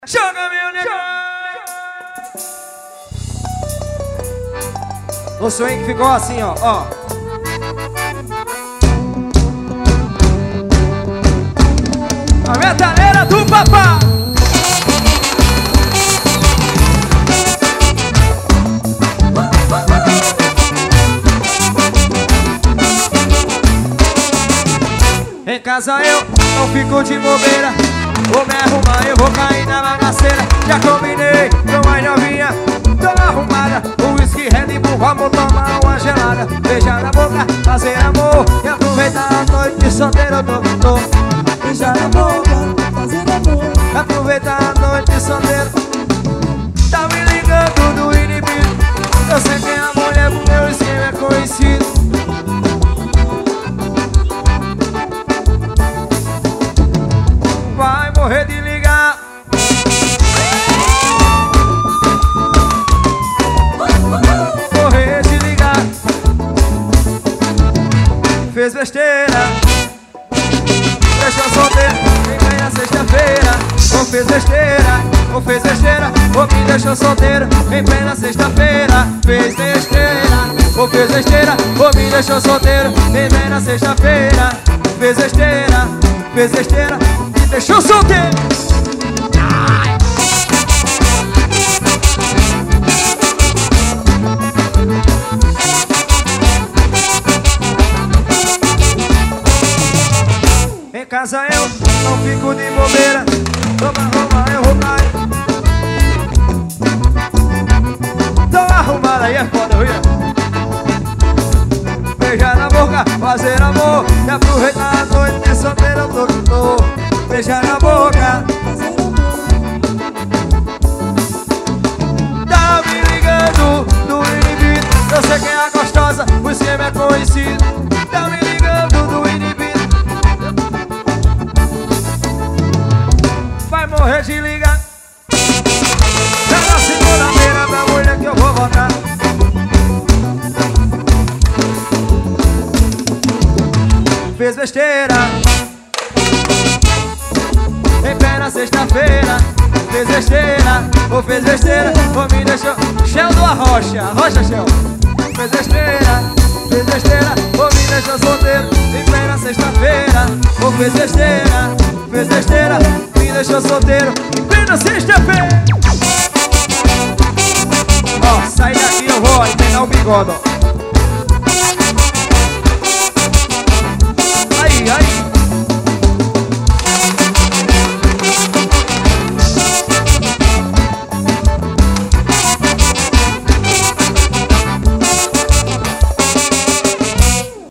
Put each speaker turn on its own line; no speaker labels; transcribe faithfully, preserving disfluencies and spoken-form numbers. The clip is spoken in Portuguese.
Joga meu negócio. O swing ficou assim, ó, ó. A metaleira do papá. Em casa eu não fico de bobeira. Vou me arrumar, eu vou cair na bagaceira. Já combinei com a novinha, tô arrumada. O whisky Red Bull, vamos tomar uma gelada. Beijar na boca, fazer amor e aproveitar a noite solteiro. Tô, tô.
Beijar na boca, fazer amor.
Aproveitar a noite solteiro. Tá me ligando do inimigo. Eu sei que é a mulher, meu esquema é conhecido. Vai morrer de ligar. Morrer de ligar. Fez besteira, deixou solteiro, quem ganha sexta-feira. Ou fez besteira, ou fez besteira, ou me deixou solteiro em plena sexta-feira. Fez besteira, ou fez besteira, ou me deixou solteiro em plena sexta-feira. Fez besteira, fez besteira, me deixou solteiro. Ai. Em casa eu não fico de bobeira. Toma, arrumar, eu vou cair. Tô arrumada aí é foda, viu? Beijar na boca, fazer amor e aproveitar a noite solteira. Tô, tô. Beijar na boca,
Fazer amor.
tá me ligando do inibido. Eu sei quem é a gostosa, o esquema é conhecido. Tá me ligando do inibido. Vai morrer de ligar. Pega a segunda-feira da mulher que eu vou votar. Fez besteira em plena sexta-feira. Fez besteira, ou fez besteira, ou me deixou. Shell do Arrocha, Arrocha Shell. Fez besteira, fez besteira, ou me deixou solteiro em plena sexta-feira. Ou fez besteira, fez besteira, me deixou solteiro em plena sexta-feira. Ó, sai daqui, eu vou aí pegar o bigode, ó.